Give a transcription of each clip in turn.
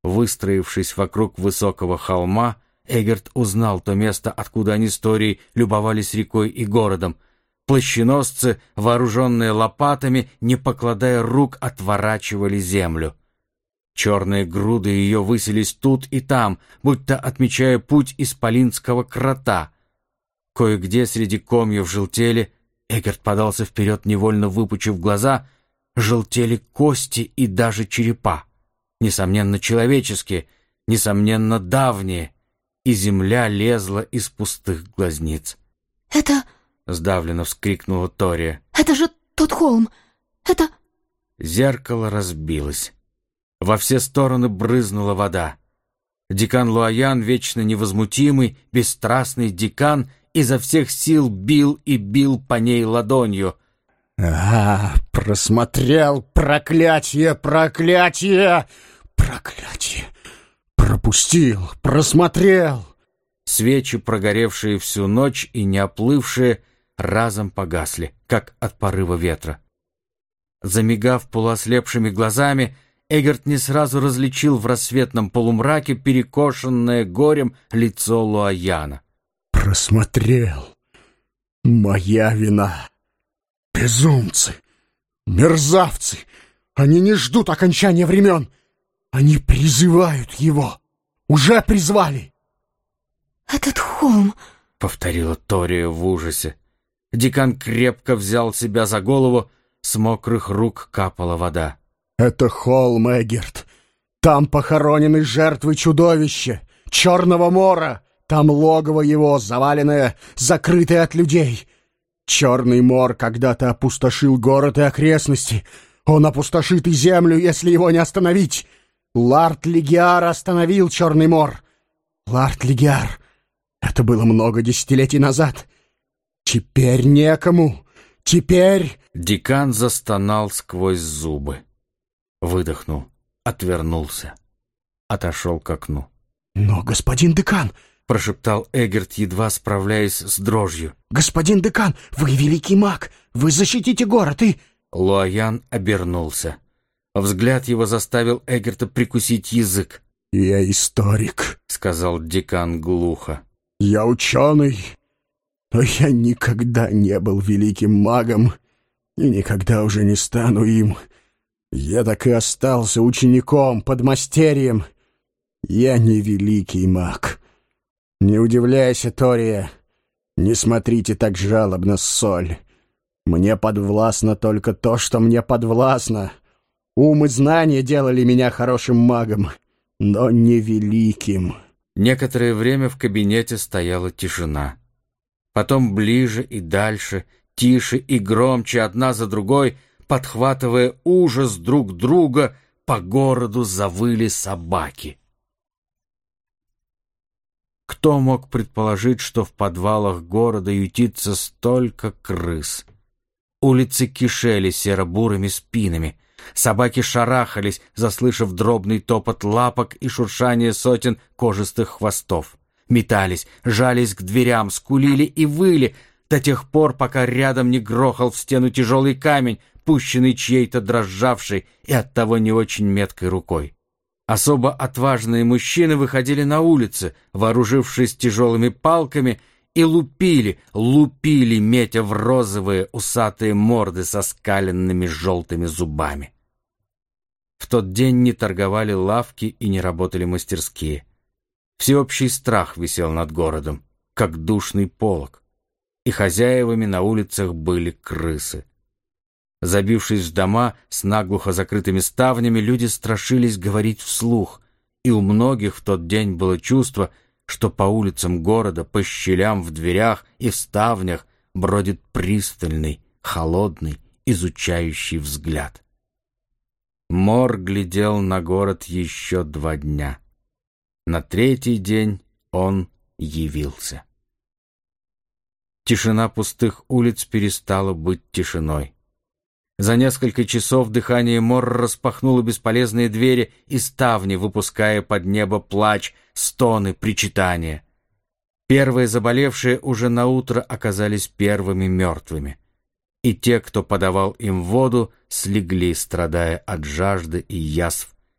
Выстроившись вокруг высокого холма, Эгерт узнал то место, откуда они с Торией любовались рекой и городом. Плащеносцы, вооруженные лопатами, не покладая рук, отворачивали землю. Черные груды ее высились тут и там, будто отмечая путь исполинского крота. Кое-где среди комьев желтели, Эгерт подался вперед, невольно выпучив глаза, желтели кости и даже черепа. Несомненно, человеческие, несомненно, давние, и земля лезла из пустых глазниц. «Это...» — сдавленно вскрикнула Тория. «Это же тот холм! Это...» Зеркало разбилось. Во все стороны брызнула вода. Декан Луаян, вечно невозмутимый, бесстрастный декан, изо всех сил бил и бил по ней ладонью. Просмотрел! Проклятие! Проклятие! Проклятие! Пропустил! Просмотрел!» Свечи, прогоревшие всю ночь и не оплывшие, разом погасли, как от порыва ветра. Замигав полуослепшими глазами, Эгерт не сразу различил в рассветном полумраке перекошенное горем лицо Луаяна. «Просмотрел! Моя вина! Безумцы! Мерзавцы! Они не ждут окончания времен! Они призывают его! Уже призвали!» «Этот холм...» — повторила Тория в ужасе. Декан крепко взял себя за голову, с мокрых рук капала вода. «Это холм, Эгерт. Там похоронены жертвы чудовища, Черного Мора. Там логово его, заваленное, закрытое от людей. Черный Мор когда-то опустошил город и окрестности. Он опустошит и землю, если его не остановить. Лард Лигиар остановил Черный Мор. Лард Лигиар. Это было много десятилетий назад. Теперь некому. Теперь...» Декан застонал сквозь зубы. Выдохнул, отвернулся, отошел к окну. «Но, господин декан!» — прошептал Эгерт, едва справляясь с дрожью. «Господин декан, вы великий маг! Вы защитите город и...» Луаян обернулся. Взгляд его заставил Эгерта прикусить язык. «Я историк», — сказал декан глухо. «Я ученый, но я никогда не был великим магом и никогда уже не стану им. Я так и остался учеником, подмастерьем. Я не великий маг. Не удивляйся, Тория, не смотрите так жалобно, Соль. Мне подвластно только то, что мне подвластно. Ум и знания делали меня хорошим магом, но не великим». Некоторое время в кабинете стояла тишина. Потом ближе и дальше, тише и громче, одна за другой, подхватывая ужас друг друга, по городу завыли собаки. Кто мог предположить, что в подвалах города ютится столько крыс? Улицы кишели серо-бурыми спинами. Собаки шарахались, заслышав дробный топот лапок и шуршание сотен кожистых хвостов. Метались, жались к дверям, скулили и выли до тех пор, пока рядом не грохал в стену тяжелый камень, пущенный чьей-то дрожавшей и оттого не очень меткой рукой. Особо отважные мужчины выходили на улицы, вооружившись тяжелыми палками, и лупили, метя в розовые усатые морды со скаленными желтыми зубами. В тот день не торговали лавки и не работали мастерские. Всеобщий страх висел над городом, как душный полог, и хозяевами на улицах были крысы. Забившись в дома с наглухо закрытыми ставнями, люди страшились говорить вслух, и у многих в тот день было чувство, что по улицам города, по щелям в дверях и в ставнях бродит пристальный, холодный, изучающий взгляд. Мор глядел на город еще 2 дня. На 3-й день он явился. Тишина пустых улиц перестала быть тишиной. За несколько часов дыхание Морра распахнуло бесполезные двери и ставни, выпуская под небо плач, стоны, причитания. Первые заболевшие уже наутро оказались первыми мертвыми. И те, кто подавал им воду, слегли, страдая от жажды и язв,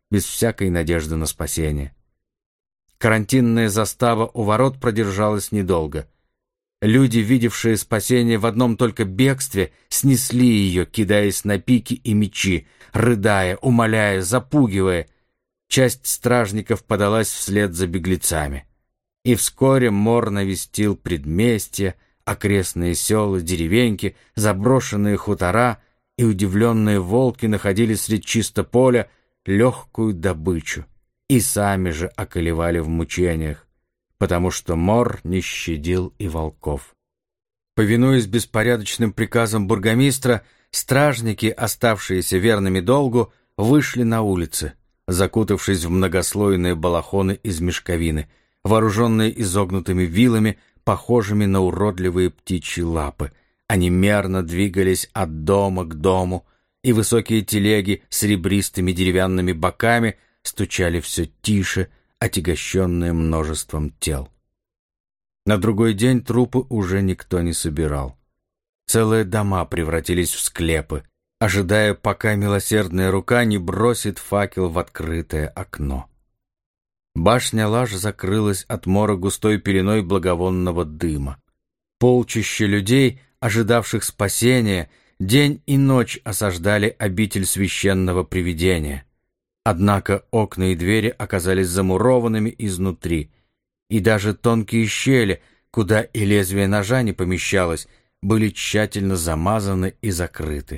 без всякой надежды на спасение. Карантинная застава у ворот продержалась недолго. Люди, видевшие спасение в одном только бегстве, снесли ее, кидаясь на пики и мечи, рыдая, умоляя, запугивая. Часть стражников подалась вслед за беглецами. И вскоре мор навестил предместья, окрестные села, деревеньки, заброшенные хутора, и удивленные волки находили средь чисто поля легкую добычу и сами же околевали в мучениях, потому что мор не щадил и волков. Повинуясь беспорядочным приказам бургомистра, стражники, оставшиеся верными долгу, вышли на улицы, закутавшись в многослойные балахоны из мешковины, вооруженные изогнутыми вилами, похожими на уродливые птичьи лапы. Они мерно двигались от дома к дому, и высокие телеги с ребристыми деревянными боками стучали все тише, отягощенные множеством тел. На другой день трупы уже никто не собирал. Целые дома превратились в склепы, ожидая, пока милосердная рука не бросит факел в открытое окно. Башня Лаж закрылась от мора густой пеленой благовонного дыма. Полчища людей, ожидавших спасения, день и ночь осаждали обитель священного привидения. Однако окна и двери оказались замурованными изнутри, и даже тонкие щели, куда и лезвие ножа не помещалось, были тщательно замазаны и закрыты.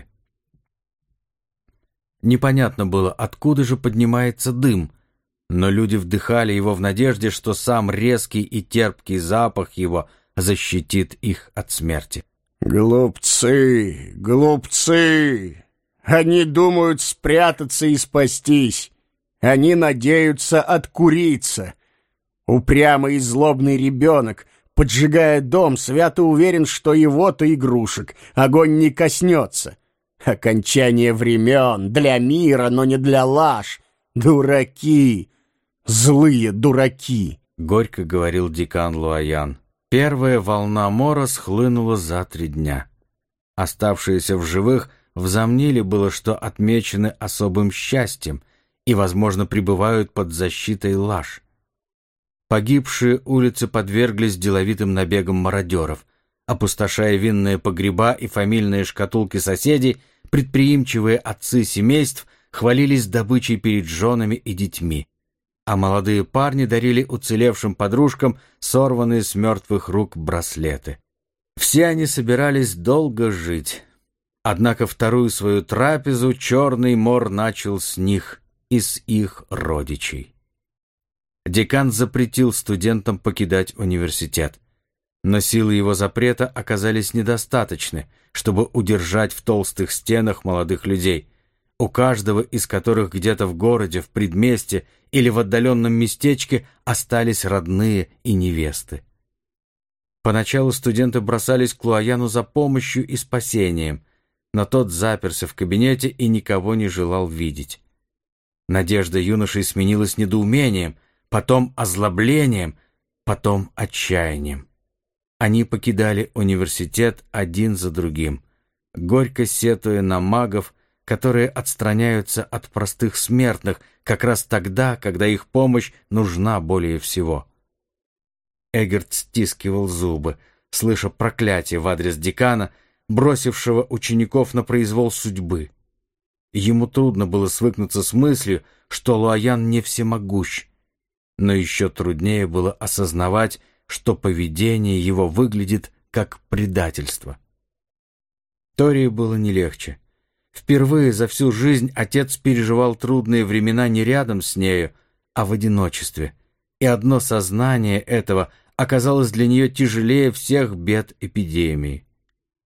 Непонятно было, откуда же поднимается дым, но люди вдыхали его в надежде, что сам резкий и терпкий запах его защитит их от смерти. «Глупцы, глупцы! Они думают спрятаться и спастись. Они надеются откуриться. Упрямый и злобный ребенок, поджигая дом, свято уверен, что его-то игрушек огонь не коснется. Окончание времен для мира, но не для Лаж. Дураки, злые дураки!» — горько говорил декан Луаян. Первая волна мора схлынула за 3 дня. Оставшиеся в живых возомнили было, что отмечены особым счастьем и, возможно, пребывают под защитой Лаж. Погибшие улицы подверглись деловитым набегам мародеров. Опустошая винные погреба и фамильные шкатулки соседей, предприимчивые отцы семейств хвалились добычей перед женами и детьми, а молодые парни дарили уцелевшим подружкам сорванные с мертвых рук браслеты. Все они собирались долго жить. Однако вторую свою трапезу черный мор начал с них и с их родичей. Декан запретил студентам покидать университет, но силы его запрета оказались недостаточны, чтобы удержать в толстых стенах молодых людей, у каждого из которых где-то в городе, в предместье или в отдаленном местечке остались родные и невесты. Поначалу студенты бросались к Луаяну за помощью и спасением, но тот заперся в кабинете и никого не желал видеть. Надежда юношей сменилась недоумением, потом озлоблением, потом отчаянием. Они покидали университет один за другим, горько сетуя на магов, которые отстраняются от простых смертных как раз тогда, когда их помощь нужна более всего. Эгерт стискивал зубы, слыша проклятие в адрес декана, бросившего учеников на произвол судьбы. Ему трудно было свыкнуться с мыслью, что Луаян не всемогущ, но еще труднее было осознавать, что поведение его выглядит как предательство. Тории было не легче. Впервые за всю жизнь отец переживал трудные времена не рядом с нею, а в одиночестве, и одно сознание этого оказалось для нее тяжелее всех бед эпидемии.